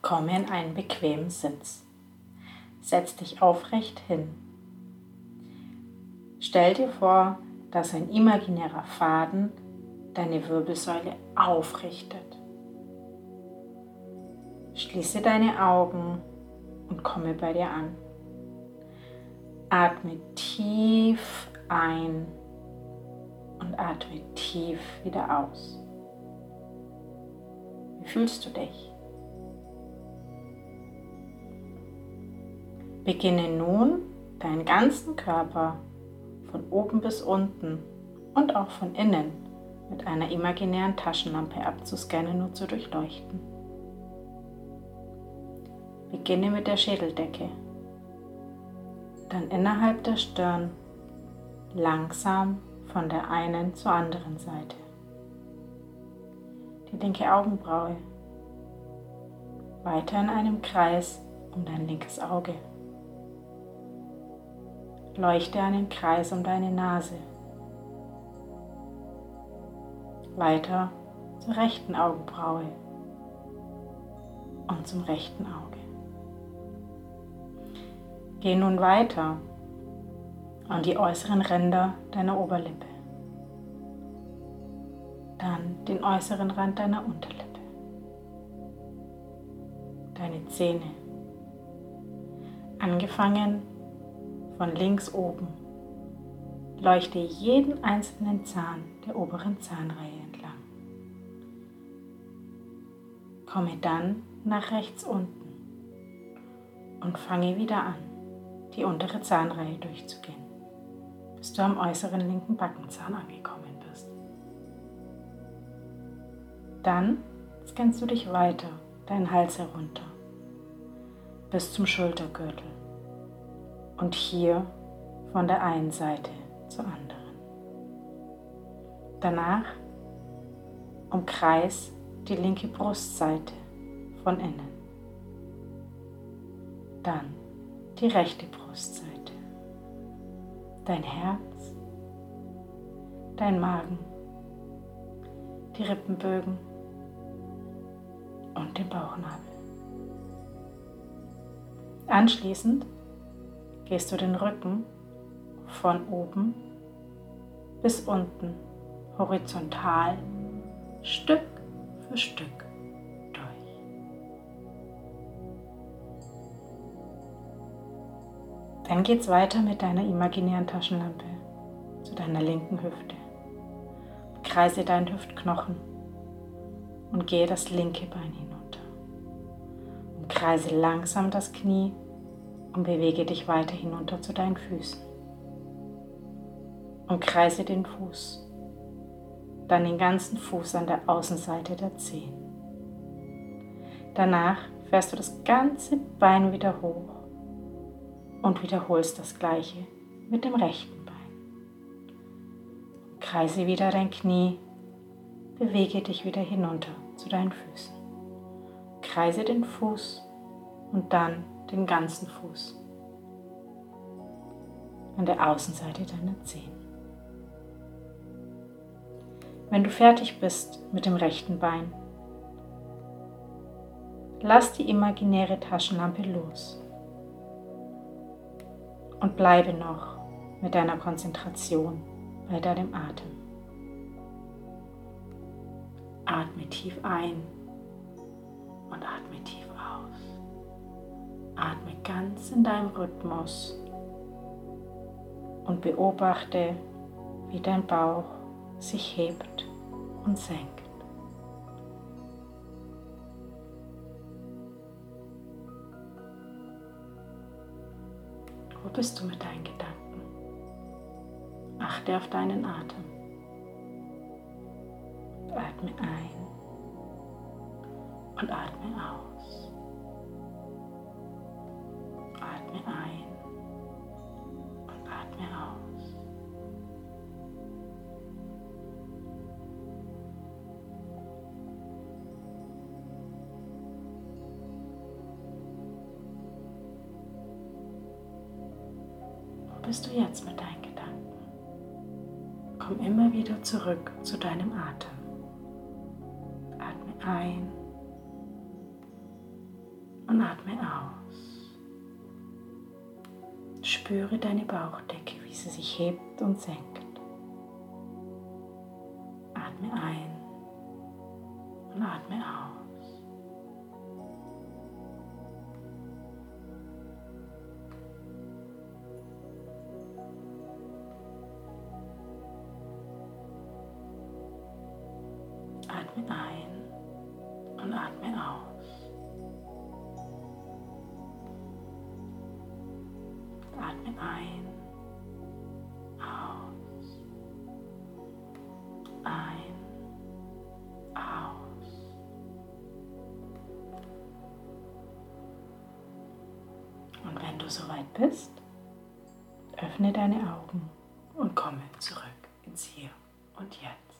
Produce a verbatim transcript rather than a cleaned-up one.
Komme in einen bequemen Sitz. Setz dich aufrecht hin. Stell dir vor, dass ein imaginärer Faden deine Wirbelsäule aufrichtet. Schließe deine Augen und komme bei dir an. Atme tief ein und atme tief wieder aus. Wie fühlst du dich? Beginne nun, deinen ganzen Körper von oben bis unten und auch von innen mit einer imaginären Taschenlampe abzuscannen und zu durchleuchten. Beginne mit der Schädeldecke, dann innerhalb der Stirn langsam von der einen zur anderen Seite. Die linke Augenbraue, weiter in einem Kreis um dein linkes Auge. Leuchte einen Kreis um deine Nase. Weiter zur rechten Augenbraue und zum rechten Auge. Geh nun weiter an die äußeren Ränder deiner Oberlippe, dann den äußeren Rand deiner Unterlippe, deine Zähne, angefangen von links oben. Leuchte jeden einzelnen Zahn der oberen Zahnreihe entlang. Komme dann nach rechts unten und fange wieder an, die untere Zahnreihe durchzugehen, bis du am äußeren linken Backenzahn angekommen bist. Dann scannst du dich weiter deinen Hals herunter bis zum Schultergürtel und hier von der einen Seite zur anderen. Danach umkreis die linke Brustseite von innen. Dann die rechte Brustseite, dein Herz, dein Magen, die Rippenbögen und den Bauchnabel. Anschließend gehst du den Rücken von oben bis unten horizontal Stück für Stück durch. Dann geht's weiter mit deiner imaginären Taschenlampe zu deiner linken Hüfte. Kreise deinen Hüftknochen und gehe das linke Bein hinunter. Umkreise langsam das Knie und bewege dich weiter hinunter zu deinen Füßen. Umkreise den Fuß, dann den ganzen Fuß an der Außenseite der Zehen. Danach fährst du das ganze Bein wieder hoch und wiederholst das Gleiche mit dem rechten Bein. Umkreise wieder dein Knie, bewege dich wieder hinunter zu deinen Füßen. Kreise den Fuß und dann den ganzen Fuß an der Außenseite deiner Zehen. Wenn du fertig bist mit dem rechten Bein, lass die imaginäre Taschenlampe los und bleibe noch mit deiner Konzentration bei deinem Atem. Atme tief ein und atme tief aus. Atme ganz in deinem Rhythmus und beobachte, wie dein Bauch sich hebt und senkt. Wo bist du mit deinen Gedanken? Achte auf deinen Atem. Atme ein und atme aus. Atme ein und atme aus. Wo bist du jetzt mit deinen Gedanken? Komm immer wieder zurück zu deinem Atem. Atme ein und atme aus. Spüre deine Bauchdecke, wie sie sich hebt und senkt. Atme ein und atme aus. Atme ein und atme aus. Atme ein, aus, ein, aus. Und wenn du soweit bist, öffne deine Augen und komme zurück ins Hier und Jetzt.